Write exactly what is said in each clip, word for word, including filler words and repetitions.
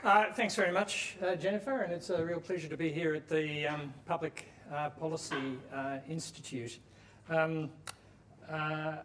Uh, thanks very much, uh, Jennifer, and it's a real pleasure to be here at the um, Public uh, Policy uh, Institute. Um, uh,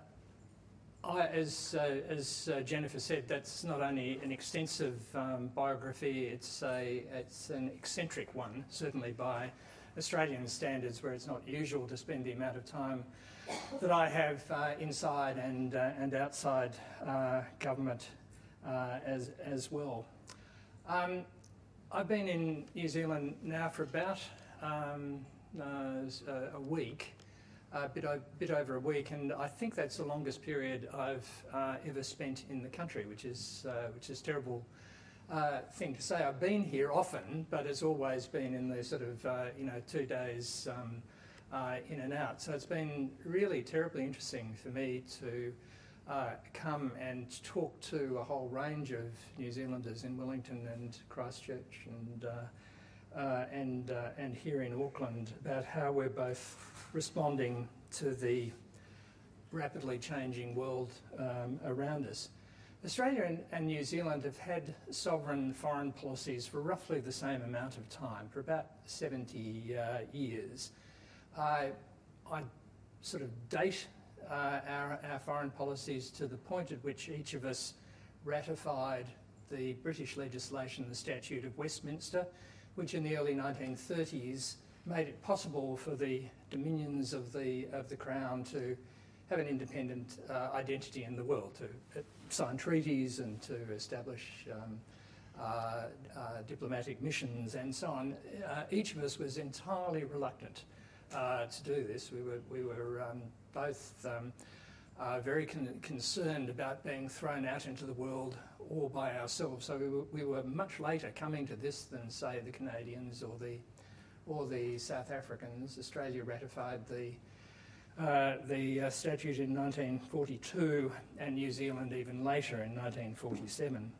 I, as uh, as uh, Jennifer said, that's not only an extensive um, biography, it's a it's an eccentric one, certainly by Australian standards, where it's not usual to spend the amount of time that I have uh, inside and uh, and outside uh, government uh, as as well. Um, I've been in New Zealand now for about um, uh, a week, a bit, o bit over a week, and I think that's the longest period I've uh, ever spent in the country, which is uh, which is a terrible uh, thing to say. I've been here often, but it's always been in the sort of uh, you know two days um, uh, in and out. So it's been really terribly interesting for me to Uh, come and talk to a whole range of New Zealanders in Wellington and Christchurch and uh, uh, and uh, and here in Auckland about how we're both responding to the rapidly changing world um, around us. Australia and, and New Zealand have had sovereign foreign policies for roughly the same amount of time, for about seventy uh, years. I, I sort of date Uh, our, our foreign policies to the point at which each of us ratified the British legislation, the Statute of Westminster, which in the early nineteen thirties made it possible for the dominions of the of the Crown to have an independent uh, identity in the world, to uh, sign treaties and to establish um, uh, uh, diplomatic missions and so on. Uh, each of us was entirely reluctant uh, to do this. We were we were um, both um, uh, very con concerned about being thrown out into the world all by ourselves. So we were, we were much later coming to this than, say, the Canadians or the or the South Africans. Australia ratified the uh, the uh, statute in nineteen forty-two, and New Zealand even later in nineteen forty-seven.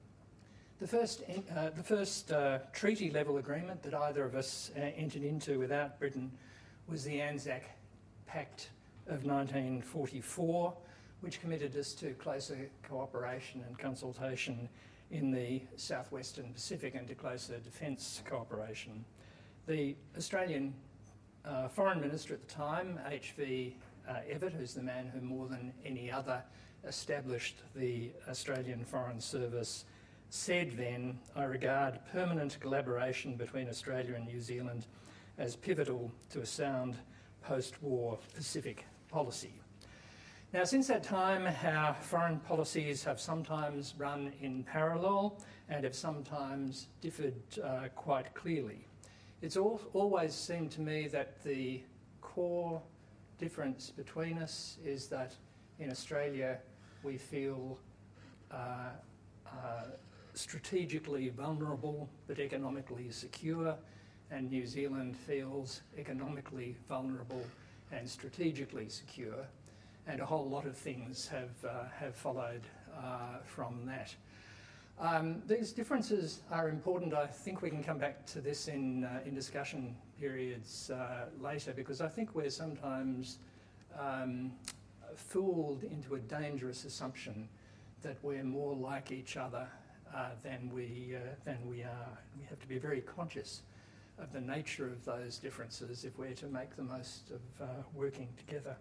The first uh, the first uh, treaty level agreement that either of us uh, entered into without Britain was the Anzac Pact of nineteen forty-four, which committed us to closer cooperation and consultation in the southwestern Pacific and to closer defence cooperation. The Australian uh, Foreign Minister at the time, H V Uh, Evatt, who's the man who more than any other established the Australian Foreign Service, said then, "I regard permanent collaboration between Australia and New Zealand as pivotal to a sound post-war Pacific policy." Now, since that time, our foreign policies have sometimes run in parallel and have sometimes differed uh, quite clearly. It's al always seemed to me that the core difference between us is that in Australia we feel uh, uh, strategically vulnerable but economically secure, and New Zealand feels economically vulnerable and strategically secure, and a whole lot of things have uh, have followed uh, from that. Um, these differences are important. I think we can come back to this in uh, in discussion periods uh, later, because I think we're sometimes um, fooled into a dangerous assumption that we're more like each other uh, than we uh, than we are. We have to be very conscious of the nature of those differences if we're to make the most of uh, working together.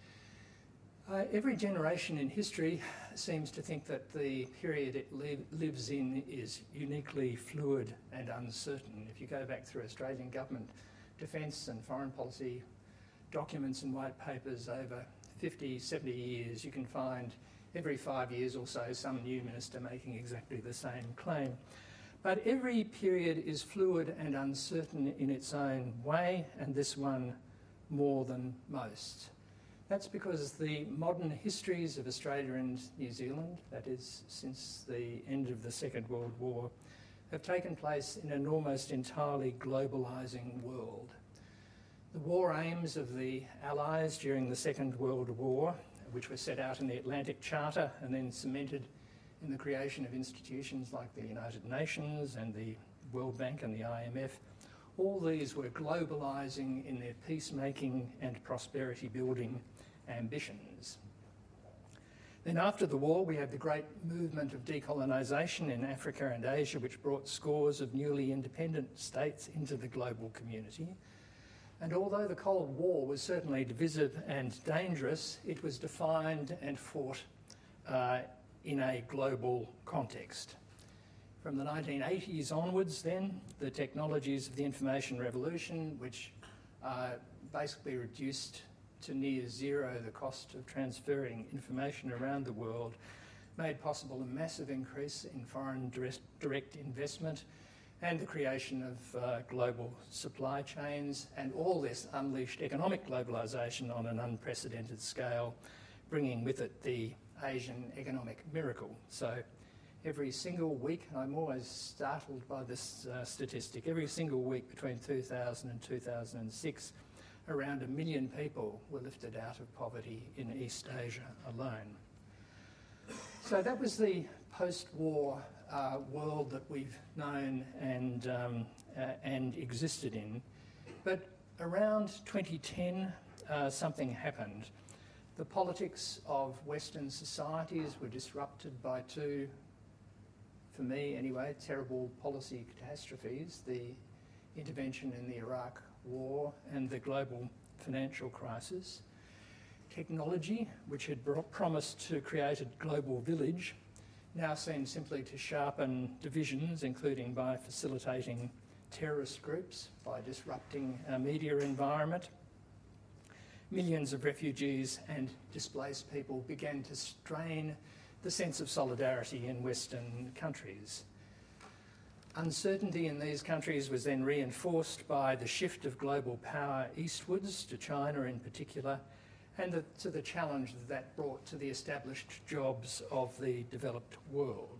Uh, every generation in history seems to think that the period it li lives in is uniquely fluid and uncertain. If you go back through Australian government defence and foreign policy documents and white papers over fifty, seventy years, you can find every five years or so some new minister making exactly the same claim. But every period is fluid and uncertain in its own way, and this one more than most. That's because the modern histories of Australia and New Zealand, that is since the end of the Second World War, have taken place in an almost entirely globalising world. The war aims of the Allies during the Second World War, which were set out in the Atlantic Charter and then cemented in the creation of institutions like the United Nations and the World Bank and the I M F, all these were globalising in their peacemaking and prosperity building ambitions. Then after the war, we had the great movement of decolonisation in Africa and Asia, which brought scores of newly independent states into the global community. And although the Cold War was certainly divisive and dangerous, it was defined and fought uh, in a global context. From the nineteen eighties onwards then, the technologies of the information revolution, which uh, basically reduced to near zero the cost of transferring information around the world, made possible a massive increase in foreign direct, direct investment and the creation of uh, global supply chains, and all this unleashed economic globalisation on an unprecedented scale, bringing with it the Asian economic miracle. So every single week, I'm always startled by this uh, statistic, every single week between two thousand and two thousand six, around a million people were lifted out of poverty in East Asia alone. So that was the post-war uh, world that we've known and, um, uh, and existed in. But around twenty ten, uh, something happened. The politics of Western societies were disrupted by two, for me anyway, terrible policy catastrophes: the intervention in the Iraq War and the global financial crisis. Technology, which had brought, promised to create a global village, now seems simply to sharpen divisions, including by facilitating terrorist groups, by disrupting our media environment. Millions of refugees and displaced people began to strain the sense of solidarity in Western countries. Uncertainty in these countries was then reinforced by the shift of global power eastwards, to China in particular, and the, to the challenge that that brought to the established jobs of the developed world.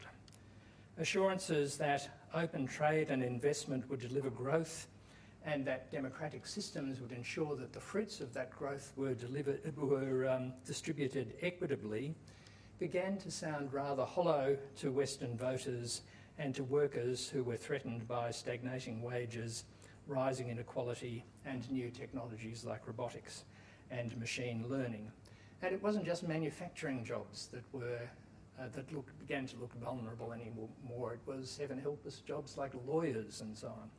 Assurances that open trade and investment would deliver growth and that democratic systems would ensure that the fruits of that growth were, delivered, were um, distributed equitably began to sound rather hollow to Western voters and to workers who were threatened by stagnating wages, rising inequality, and new technologies like robotics and machine learning. And it wasn't just manufacturing jobs that were uh, that looked, began to look vulnerable anymore. It was, heaven help us, jobs like lawyers and so on.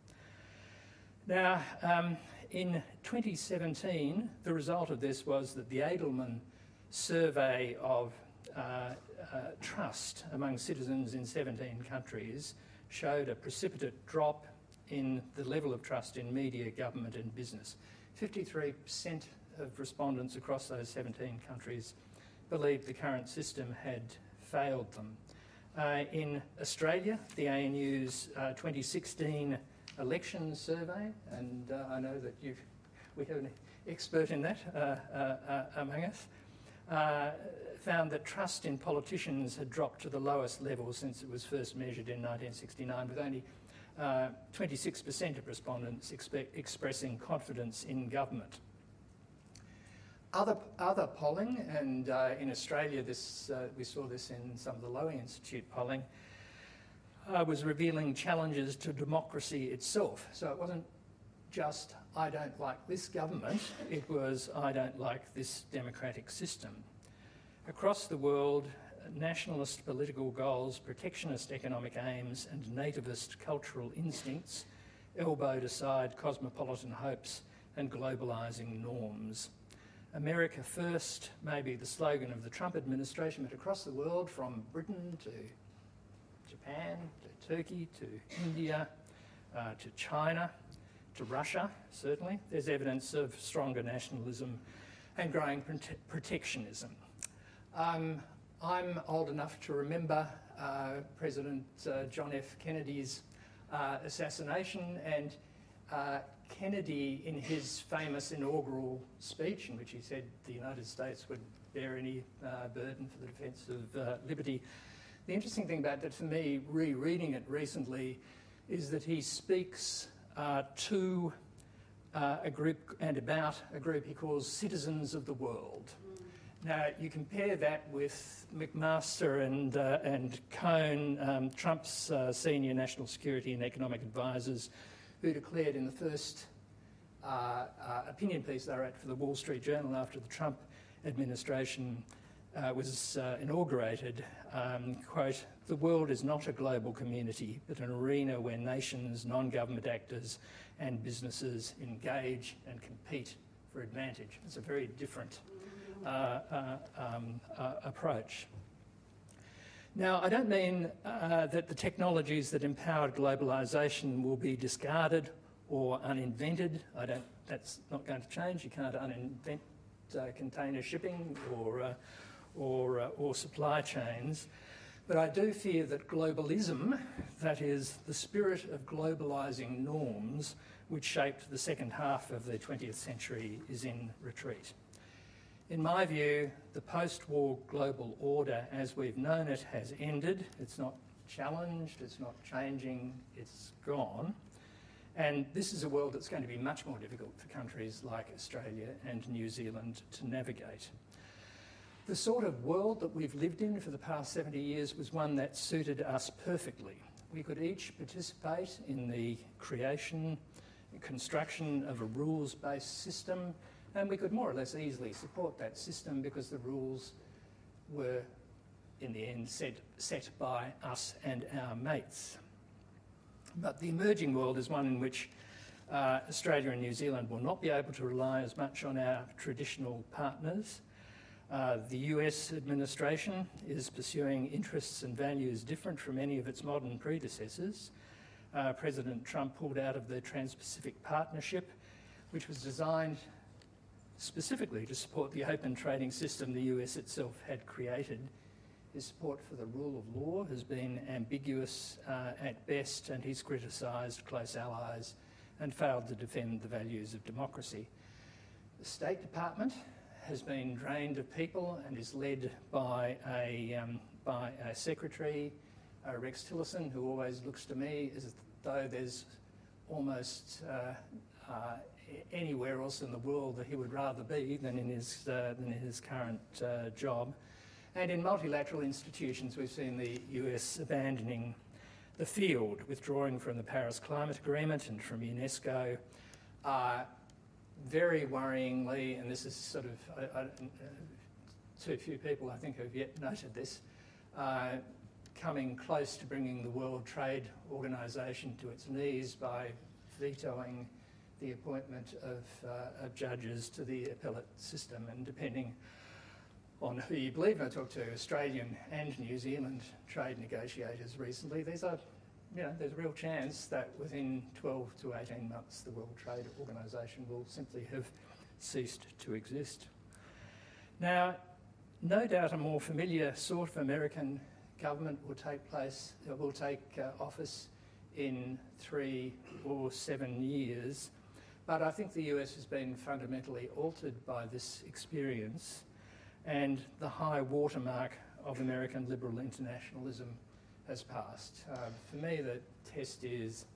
Now, um, in twenty seventeen, the result of this was that the Edelman survey of uh, uh, trust among citizens in seventeen countries showed a precipitate drop in the level of trust in media, government and business. fifty-three percent of respondents across those seventeen countries believed the current system had failed them. Uh, in Australia, the A N U's uh, twenty sixteen election survey, and uh, I know that you've, we have an expert in that uh, uh, uh, among us, uh, found that trust in politicians had dropped to the lowest level since it was first measured in nineteen sixty-nine, with only uh, twenty-six percent of respondents expe- expressing confidence in government. Other, other polling, and uh, in Australia this, uh, we saw this in some of the Lowy Institute polling, uh, was revealing challenges to democracy itself. So it wasn't just, I don't like this government, it was, I don't like this democratic system. Across the world, nationalist political goals, protectionist economic aims and nativist cultural instincts elbowed aside cosmopolitan hopes and globalising norms. America first may be the slogan of the Trump administration, but across the world, from Britain to Japan, to Turkey, to India, uh, to China, to Russia, certainly, there's evidence of stronger nationalism and growing prote- protectionism. Um, I'm old enough to remember uh, President uh, John F. Kennedy's uh, assassination, and uh, Kennedy, in his famous inaugural speech, in which he said the United States would bear any uh, burden for the defence of uh, liberty, the interesting thing about that for me, rereading it recently, is that he speaks uh, to uh, a group and about a group he calls citizens of the world. Now, you compare that with McMaster and, uh, and Cohn, um, Trump's uh, senior national security and economic advisors, who declared in the first uh, uh, opinion piece they wrote for the Wall Street Journal after the Trump administration uh, was uh, inaugurated, um, quote, "The world is not a global community, but an arena where nations, non-government actors and businesses engage and compete for advantage." It's a very different uh, uh, um, uh, approach. Now, I don't mean uh, that the technologies that empowered globalisation will be discarded or uninvented. I don't, that's not going to change. You can't uninvent uh, container shipping or, uh, or, uh, or supply chains. But I do fear that globalism, that is the spirit of globalising norms which shaped the second half of the twentieth century, is in retreat. In my view, the post-war global order as we've known it has ended. It's not challenged, it's not changing, it's gone. And this is a world that's going to be much more difficult for countries like Australia and New Zealand to navigate. The sort of world that we've lived in for the past seventy years was one that suited us perfectly. We could each participate in the creation and construction of a rules-based system, and we could more or less easily support that system because the rules were, in the end, set, set by us and our mates. But the emerging world is one in which uh, Australia and New Zealand will not be able to rely as much on our traditional partners. Uh, the U S administration is pursuing interests and values different from any of its modern predecessors. Uh, President Trump pulled out of the Trans-Pacific Partnership, which was designed specifically to support the open trading system the U S itself had created. His support for the rule of law has been ambiguous uh, at best, and he's criticised close allies and failed to defend the values of democracy. The State Department has been drained of people and is led by a, um, by a secretary, uh, Rex Tillerson, who always looks to me as though there's almost uh, uh, anywhere else in the world that he would rather be than in his, uh, than in his current uh, job. And in multilateral institutions, we've seen the U S abandoning the field, withdrawing from the Paris Climate Agreement and from UNESCO. Uh, very worryingly, and this is sort of, I, I, uh, too few people I think have yet noted this, uh, coming close to bringing the World Trade Organisation to its knees by vetoing the appointment of, uh, of judges to the appellate system. And depending on who you believe, I talked to Australian and New Zealand trade negotiators recently, there's a, you know, there's a real chance that within twelve to eighteen months the World Trade Organisation will simply have ceased to exist. Now, no doubt a more familiar sort of American government will take place, uh, will take uh, office in three or seven years, but I think the U S has been fundamentally altered by this experience, and the high watermark of American liberal internationalism has passed. Uh, for me, the test is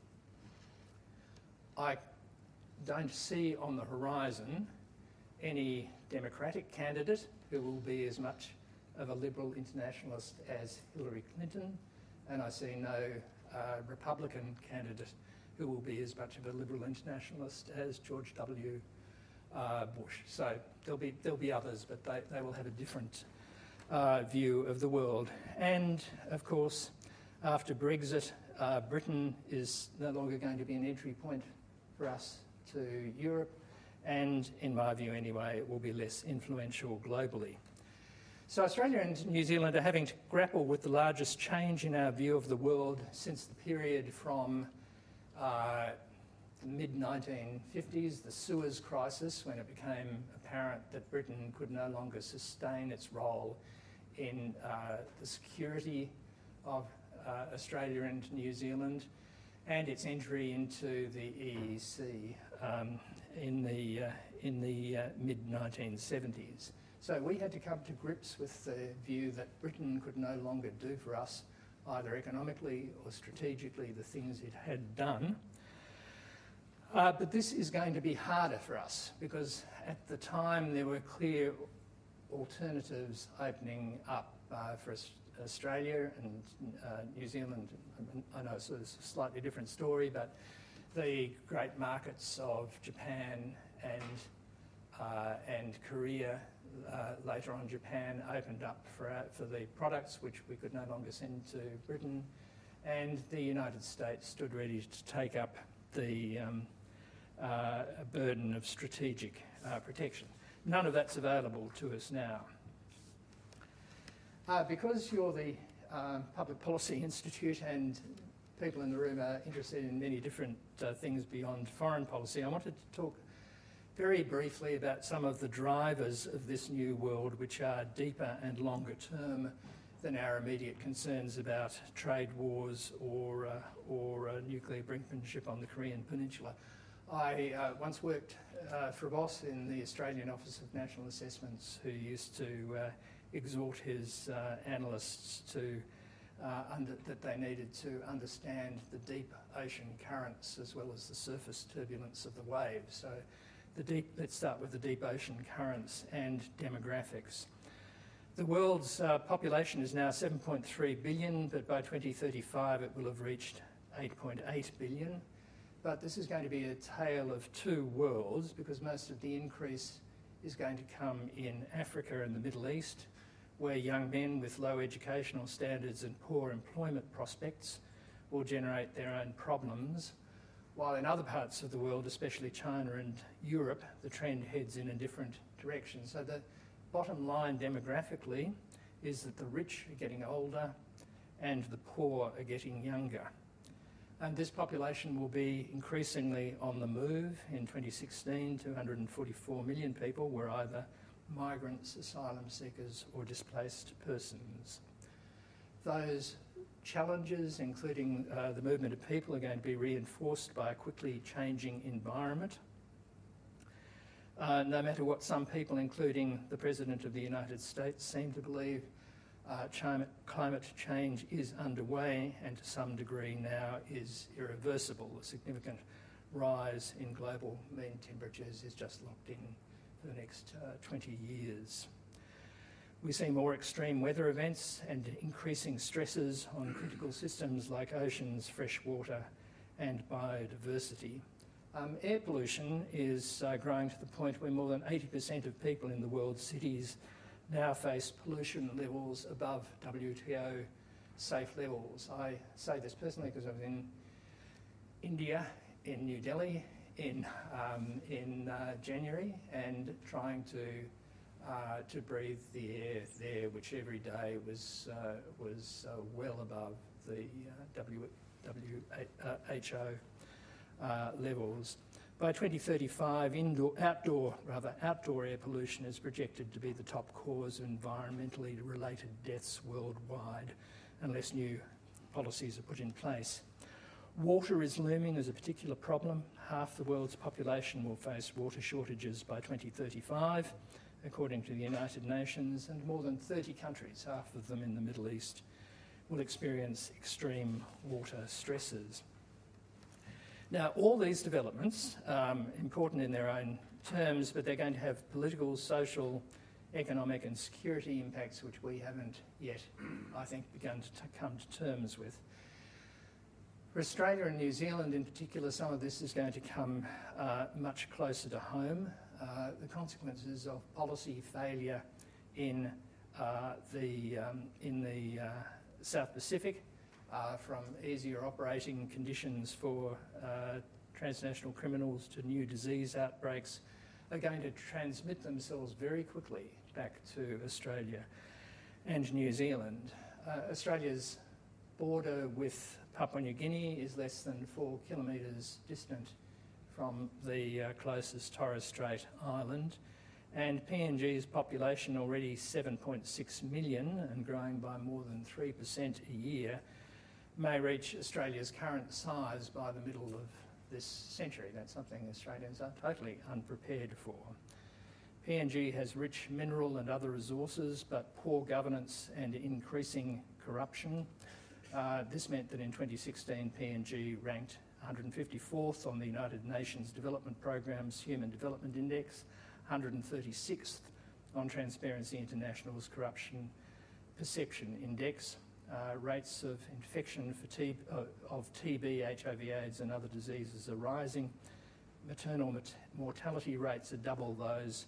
I don't see on the horizon any Democratic candidate who will be as much of a liberal internationalist as Hillary Clinton, and I see no uh, Republican candidate who will be as much of a liberal internationalist as George W. Uh, Bush. So there'll be there'll be others, but they, they will have a different uh, view of the world. And of course, after Brexit, uh, Britain is no longer going to be an entry point for us to Europe, and in my view anyway, it will be less influential globally. So Australia and New Zealand are having to grapple with the largest change in our view of the world since the period from uh, the mid nineteen fifties, the Suez Crisis, when it became apparent that Britain could no longer sustain its role in uh, the security of uh, Australia and New Zealand, and its entry into the E E C um, in the, uh, in the uh, mid nineteen seventies. So we had to come to grips with the view that Britain could no longer do for us, either economically or strategically, the things it had done. Uh, but this is going to be harder for us because at the time there were clear alternatives opening up uh, for Australia and uh, New Zealand. I know it's a slightly different story, but the great markets of Japan and, uh, and Korea uh, later on Japan opened up for, our, for the products which we could no longer send to Britain, and the United States stood ready to take up the um, uh, burden of strategic uh, protection. None of that's available to us now. Uh, because you're the uh, Public Policy Institute and people in the room are interested in many different uh, things beyond foreign policy, I wanted to talk very briefly about some of the drivers of this new world, which are deeper and longer term than our immediate concerns about trade wars or, uh, or uh, nuclear brinkmanship on the Korean Peninsula. I uh, once worked uh, for a boss in the Australian Office of National Assessments who used to uh, exhort his uh, analysts to uh, under, that they needed to understand the deep ocean currents as well as the surface turbulence of the waves. So the deep, let's start with the deep ocean currents and demographics. The world's uh, population is now seven point three billion, but by twenty thirty-five it will have reached eight point eight billion. But this is going to be a tale of two worlds because most of the increase is going to come in Africa and the Middle East, where young men with low educational standards and poor employment prospects will generate their own problems, while in other parts of the world, especially China and Europe, the trend heads in a different direction. So the bottom line demographically is that the rich are getting older and the poor are getting younger. And this population will be increasingly on the move. In twenty sixteen, two hundred forty-four million people were either migrants, asylum seekers or displaced persons. Those challenges, including uh, the movement of people, are going to be reinforced by a quickly changing environment. Uh, no matter what some people, including the President of the United States, seem to believe, uh, climate, climate change is underway and to some degree now is irreversible. A significant rise in global mean temperatures is just locked in for the next uh, twenty years. We see more extreme weather events and increasing stresses on critical systems like oceans, fresh water and biodiversity. Um, air pollution is uh, growing to the point where more than eighty percent of people in the world's cities now face pollution levels above W T O safe levels. I say this personally because I was in India, in New Delhi, in, um, in uh, January, and trying to uh, to breathe the air there, which every day was uh, was uh, well above the uh, W H O uh, levels. By twenty thirty-five, indoor, outdoor, rather outdoor air pollution is projected to be the top cause of environmentally related deaths worldwide, unless new policies are put in place. Water is looming as a particular problem. Half the world's population will face water shortages by twenty thirty-five, according to the United Nations, and more than thirty countries, half of them in the Middle East, will experience extreme water stresses. Now, all these developments, um, important in their own terms, but they're going to have political, social, economic and security impacts which we haven't yet, I think, begun to t- come to terms with. For Australia and New Zealand in particular, some of this is going to come uh, much closer to home. Uh, the consequences of policy failure in uh, the, um, in the uh, South Pacific, Uh, from easier operating conditions for uh, transnational criminals to new disease outbreaks, are going to transmit themselves very quickly back to Australia and New Zealand. Uh, Australia's border with Papua New Guinea is less than four kilometres distant from the uh, closest Torres Strait island, and P N G's population, already seven point six million and growing by more than three percent a year, may reach Australia's current size by the middle of this century. That's something Australians are totally unprepared for. P N G has rich mineral and other resources, but poor governance and increasing corruption. Uh, this meant that in twenty sixteen, P N G ranked one hundred fifty-fourth on the United Nations Development Programme's Human Development Index, one hundred thirty-sixth on Transparency International's Corruption Perception Index. Uh, rates of infection for T- uh, of T B, H I V AIDS and other diseases are rising. Maternal mat- mortality rates are double those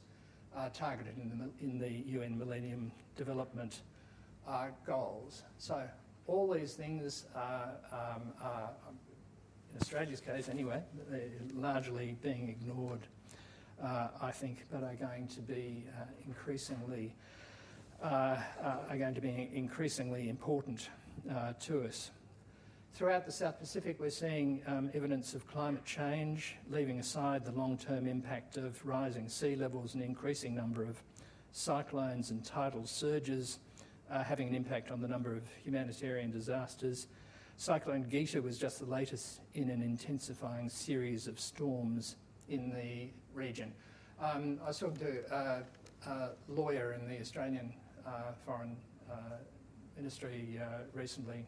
uh, targeted in the, in the U N Millennium Development uh, Goals. So all these things are, um, are, in Australia's case anyway, they're largely being ignored, uh, I think, but are going to be uh, increasingly uh, uh, are going to be increasingly important uh, to us. Throughout the South Pacific, we're seeing um, evidence of climate change, leaving aside the long-term impact of rising sea levels and increasing number of cyclones and tidal surges, uh, having an impact on the number of humanitarian disasters. Cyclone Gita was just the latest in an intensifying series of storms in the region. Um, I was talking to uh, a lawyer in the Australian uh, Foreign uh, Ministry uh, recently,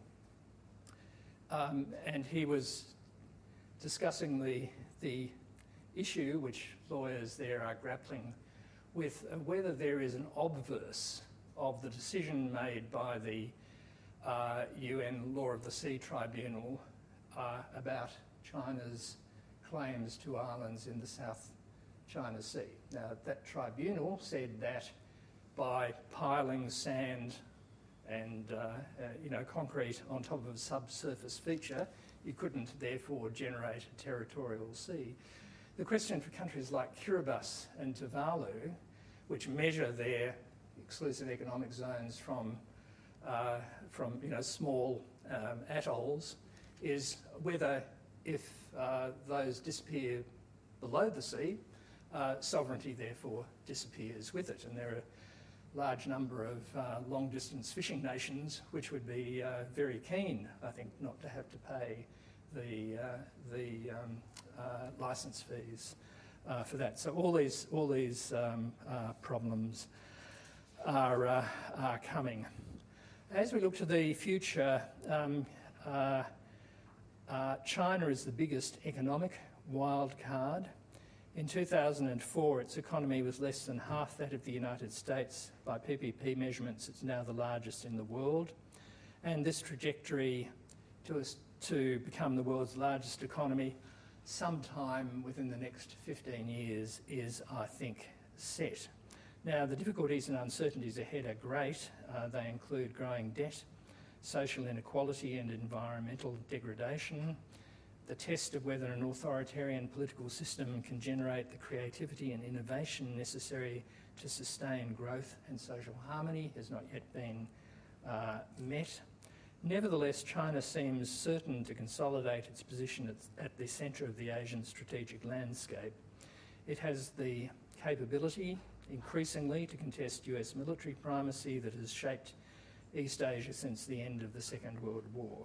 um, and he was discussing the, the issue which lawyers there are grappling with, uh, whether there is an obverse of the decision made by the uh, U N Law of the Sea Tribunal uh, about China's claims to islands in the South China Sea. Now, that tribunal said that by piling sand and uh, uh, you know, concrete on top of a subsurface feature, you couldn't therefore generate a territorial sea. The question for countries like Kiribati and Tuvalu, which measure their exclusive economic zones from, uh, from you know, small um, atolls, is whether if uh, those disappear below the sea, uh, sovereignty therefore disappears with it. And there are a large number of uh, long-distance fishing nations which would be uh, very keen, I think, not to have to pay the, uh, the um, uh, licence fees uh, for that. So all these, all these um, uh, problems are, uh, are coming. As we look to the future, um, uh, uh, China is the biggest economic wild card. In two thousand four, its economy was less than half that of the United States. By P P P measurements, it's now the largest in the world. And this trajectory to, us, to become the world's largest economy sometime within the next fifteen years is, I think, set. Now, the difficulties and uncertainties ahead are great. Uh, they include growing debt, social inequality and environmental degradation, the test of whether an authoritarian political system can generate the creativity and innovation necessary to sustain growth and social harmony has not yet been uh, met. Nevertheless, China seems certain to consolidate its position at, at the centre of the Asian strategic landscape. It has the capability, increasingly, to contest U S military primacy that has shaped East Asia since the end of the Second World War.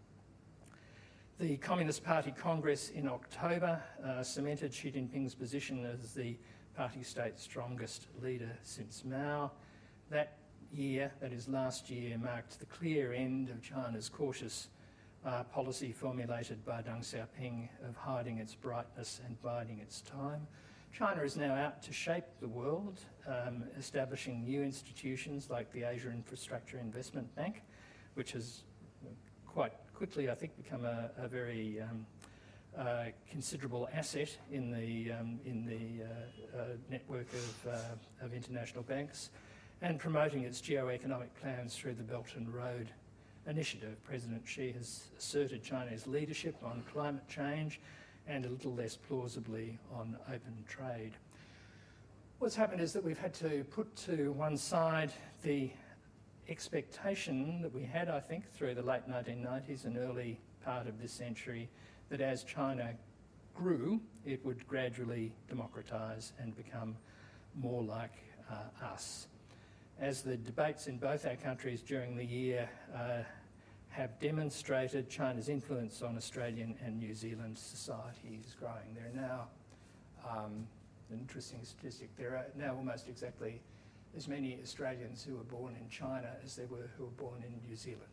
The Communist Party Congress in October uh, cemented Xi Jinping's position as the party state's strongest leader since Mao. That year, that is last year, marked the clear end of China's cautious uh, policy formulated by Deng Xiaoping of hiding its brightness and biding its time. China is now out to shape the world, um, establishing new institutions like the Asia Infrastructure Investment Bank, which has quite quickly, I think, become a, a very um, uh, considerable asset in the, um, in the uh, uh, network of, uh, of international banks, and promoting its geo-economic plans through the Belt and Road Initiative. President Xi has asserted China's leadership on climate change and a little less plausibly on open trade. What's happened is that we've had to put to one side the expectation that we had, I think, through the late nineteen nineties and early part of this century, that as China grew, it would gradually democratise and become more like uh, us. As the debates in both our countries during the year uh, have demonstrated, China's influence on Australian and New Zealand society is growing. There are now, um, an interesting statistic, there are now almost exactly as many Australians who were born in China as there were who were born in New Zealand.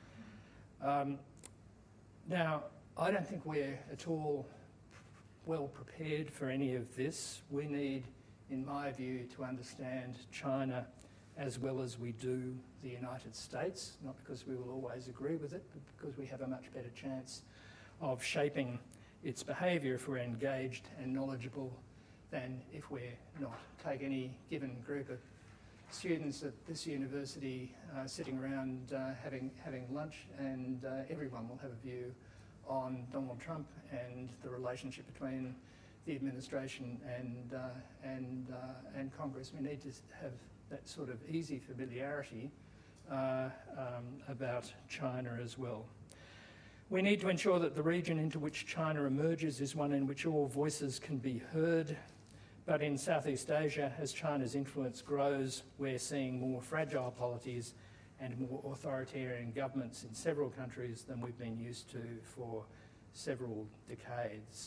Um, now, I don't think we're at all well prepared for any of this. We need, in my view, to understand China as well as we do the United States, not because we will always agree with it, but because we have a much better chance of shaping its behaviour if we're engaged and knowledgeable than if we're not. Take any given group of students at this university uh, sitting around uh, having, having lunch, and uh, everyone will have a view on Donald Trump and the relationship between the administration and, uh, and, uh, and Congress. We need to have that sort of easy familiarity uh, um, about China as well. We need to ensure that the region into which China emerges is one in which all voices can be heard. But in Southeast Asia, as China's influence grows, we're seeing more fragile polities and more authoritarian governments in several countries than we've been used to for several decades.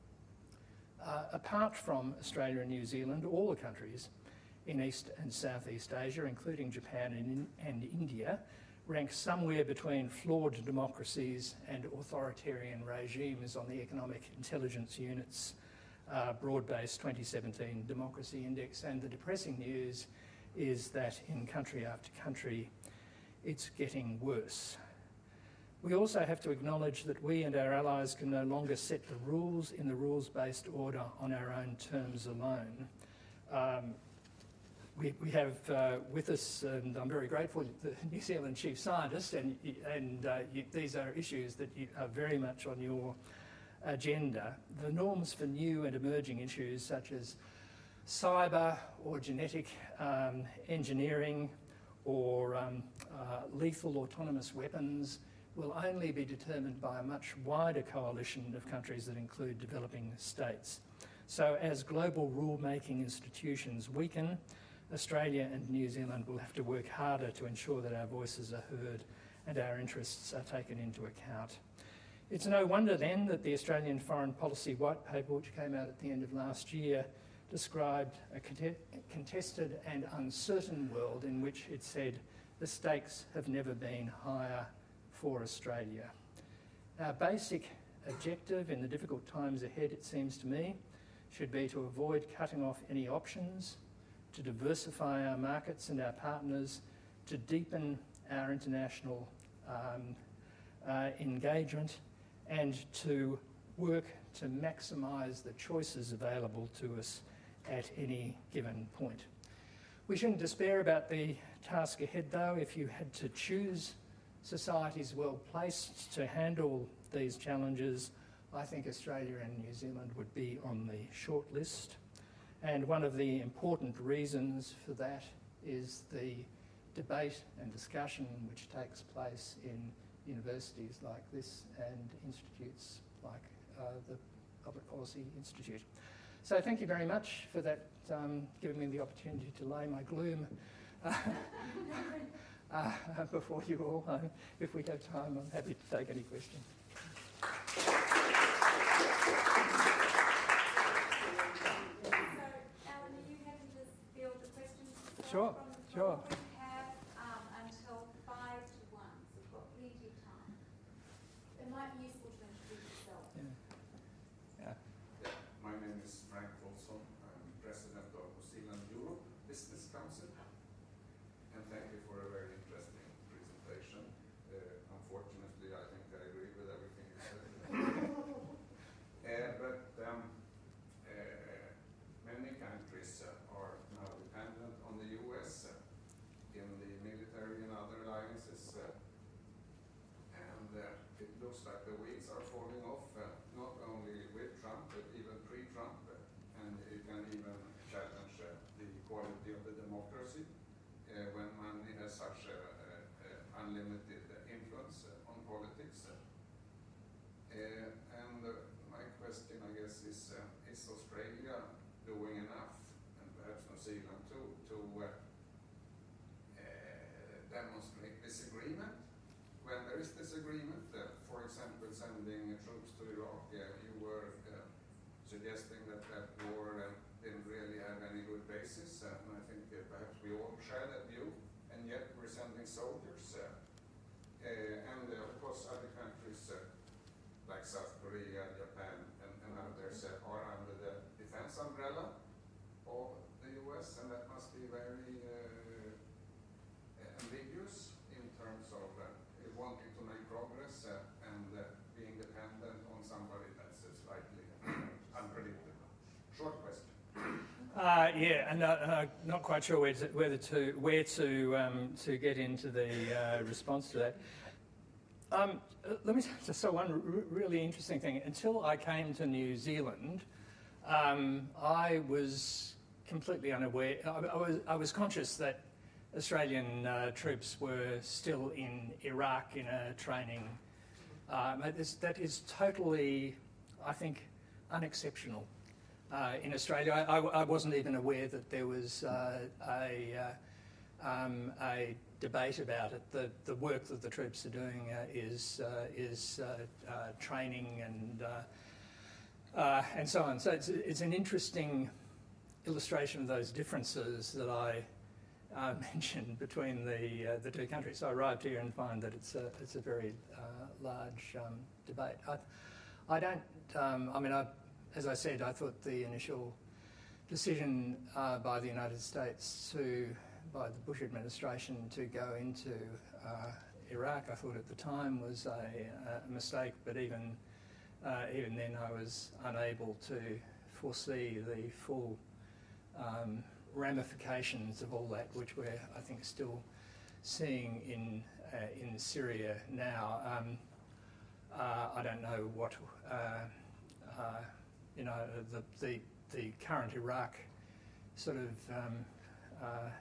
Uh, apart from Australia and New Zealand, all the countries in East and Southeast Asia, including Japan and, and India, rank somewhere between flawed democracies and authoritarian regimes on the Economic Intelligence Unit's uh, broad-based twenty seventeen Democracy Index. And the depressing news is that in country after country, it's getting worse. We also have to acknowledge that we and our allies can no longer set the rules in the rules-based order on our own terms alone. Um, we, we have uh, with us, and I'm very grateful, the New Zealand Chief Scientist, and, and uh, you, these are issues that you are very much on your agenda. The norms for new and emerging issues such as cyber or genetic um, engineering or um, uh, lethal autonomous weapons will only be determined by a much wider coalition of countries that include developing states. So as global rule-making institutions weaken, Australia and New Zealand will have to work harder to ensure that our voices are heard and our interests are taken into account. It's no wonder then that the Australian Foreign Policy White Paper, which came out at the end of last year, described a contested and uncertain world in which it said the stakes have never been higher for Australia. Our basic objective in the difficult times ahead, it seems to me, should be to avoid cutting off any options, to diversify our markets and our partners, to deepen our international um, uh, engagement, and to work to maximise the choices available to us at any given point. We shouldn't despair about the task ahead, though. If you had to choose societies well placed to handle these challenges, I think Australia and New Zealand would be on the short list. And one of the important reasons for that is the debate and discussion which takes place in universities like this and institutes like uh, the Public Policy Institute. So thank you very much for that, um, giving me the opportunity to lay my gloom uh, uh, before you all. Uh, if we have time, I'm happy to take any questions. So, Alan, are you happy to field the questions? Sure, from the sure. We have um, until five to one, so we've got plenty of time. It might be useful to introduce yourself. Yeah. Yeah. Yeah, my name is Frank Olsson. I'm president of New Zealand Europe Business Council. And thank you for a very interesting presentation. Uh, unfortunately, I think I agree with everything you said. uh, but um, uh, many countries uh, are now dependent on the U S uh, in the military and other alliances. Uh, and uh, it looks like the wheels are falling off, uh, not only with Trump, but even pre-Trump. Uh, and it can even challenge uh, the quality of the democracy uh, when money has such a, a, a unlimited influence uh, on politics. Uh, and uh, my question, I guess, is, uh, is Australia doing enough, and perhaps New Zealand too, to uh, uh, demonstrate disagreement? When there is disagreement, uh, for example, sending troops to Iraq, uh, you were uh, suggesting that that war uh, didn't really have any good basis, uh, and I think uh, perhaps we all share that view, and yet we're sending soldiers. Uh, uh, and uh, of course other countries uh, like South Korea, Japan, and, and others uh, are under the defense umbrella of the U S, and that must be very uh, ambiguous in terms of uh, wanting to make progress uh, and uh, being dependent on somebody that's uh, slightly unpredictable. Short question. Uh, yeah, and uh, uh, not quite sure where to, whether to where to um, to get into the uh, response to that. Um, uh, let me just say one r- really interesting thing. Until I came to New Zealand, um, I was completely unaware. I, I was I was conscious that Australian uh, troops were still in Iraq in a training. Um, that is, that is totally, I think, unexceptional. Uh, in Australia, I, I, I wasn't even aware that there was uh, a, uh, um, a debate about it. The, the work that the troops are doing uh, is uh, is uh, uh, training and uh, uh, and so on. So it's it's an interesting illustration of those differences that I uh, mentioned between the uh, the two countries. So I arrived here and find that it's a it's a very uh, large um, debate. I, I don't. Um, I mean, I. As I said, I thought the initial decision uh, by the United States to, by the Bush administration to go into uh, Iraq, I thought at the time was a, a mistake, but even uh, even then I was unable to foresee the full um, ramifications of all that, which we're, I think, still seeing in, uh, in Syria now. Um, uh, I don't know what... Uh, uh, You know, the, the the current Iraq sort of um, uh,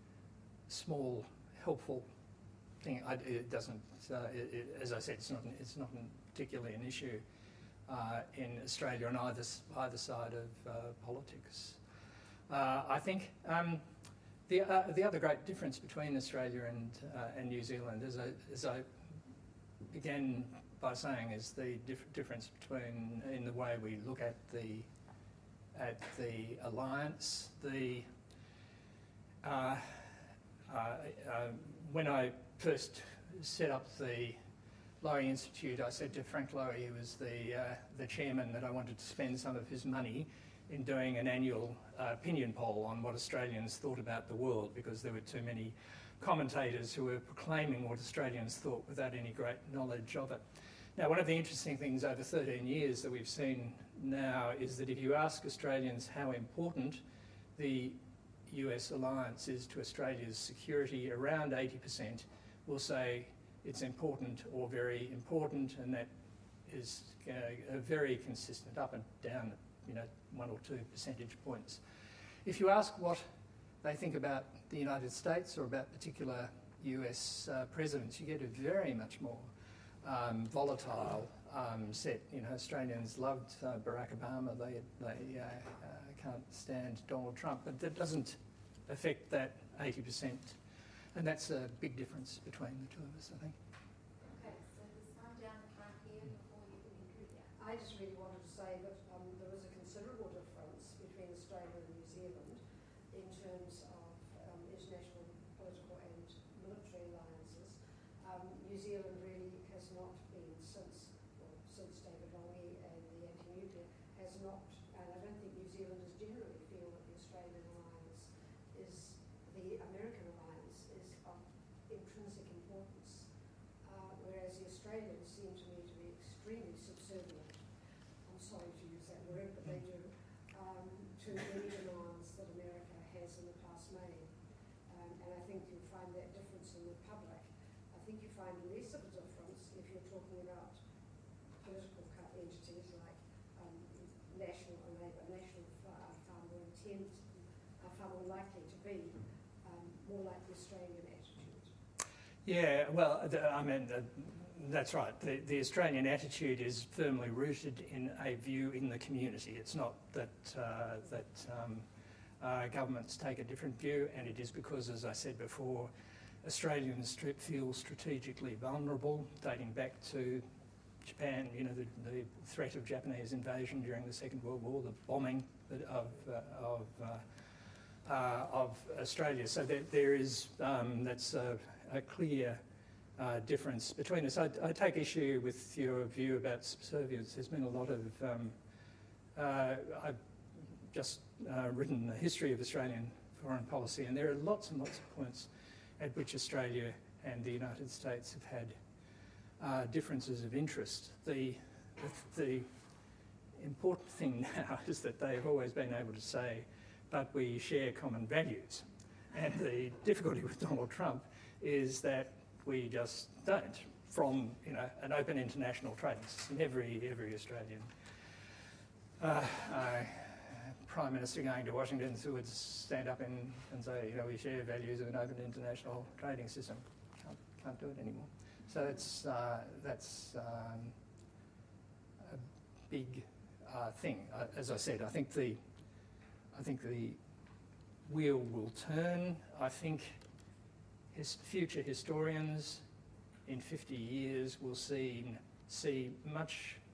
small, helpful thing. I, it doesn't. Uh, it, it, as I said, it's not. It's not particularly an issue uh, in Australia on either either side of uh, politics. Uh, I think um, the uh, the other great difference between Australia and uh, and New Zealand, as I as I began by saying, is the dif- difference between in the way we look at the at the alliance. The uh, uh, uh, when I first set up the Lowy Institute, I said to Frank Lowy, who was the uh, the chairman, that I wanted to spend some of his money in doing an annual uh, opinion poll on what Australians thought about the world, because there were too many commentators who were proclaiming what Australians thought without any great knowledge of it. Now, one of the interesting things over thirteen years that we've seen now is that if you ask Australians how important the U S alliance is to Australia's security, around eighty percent will say it's important or very important, and that is uh, very consistent, up and down, you know, one or two percentage points. If you ask what they think about the United States or about particular U S uh, presidents, you get a very much more Um, volatile um, set. You know, Australians loved uh, Barack Obama. They they uh, uh, can't stand Donald Trump, but that doesn't affect that eighty percent, and that's a big difference between the two of us, I think. Okay, so there's one down the front here before you can include that. I just really wanted to say that um, there is a considerable difference between Australia and New Zealand in terms of um, international political and military alliances. Um, New Zealand really has not been since, well, since David Lange and the anti-nuclear, has not, and I don't think New Zealanders generally feel that the Australian alliance is, the American alliance is of intrinsic importance, uh, whereas the Australians seem to me to be extremely subservient, I'm sorry to use that word, but they do, um, to many demands that America has in the past made. Um, and I think you find that difference in the public. I think you find less of a difference if you're talking about political entities like um, national or Labour, national far, far more intent, are far more likely to be um, more like the Australian attitude. Yeah, well, the, I mean, uh, that's right. The, the Australian attitude is firmly rooted in a view in the community. It's not that uh, that um, uh, governments take a different view, and it is because, as I said before, Australians feel strategically vulnerable, dating back to Japan, you know, the, the threat of Japanese invasion during the Second World War, the bombing of uh, of uh, uh, of Australia. So there, there is um, that's a, a clear uh, difference between us. I, I take issue with your view about subservience. There's been a lot of um, uh, I've just uh, written the history of Australian foreign policy, and there are lots and lots of points at which Australia and the United States have had uh, differences of interest. The, the, the important thing now is that they've always been able to say but we share common values. And the difficulty with Donald Trump is that we just don't, from you know an open international trading system. Every every Australian uh, uh, Prime Minister going to Washington would stand up and, and say, you know, we share values of an open international trading system. Can't, can't do it anymore. So that's uh, that's um, a big uh, thing. Uh, as I said, I think the I think the wheel will turn. I think his future historians in fifty years will see see much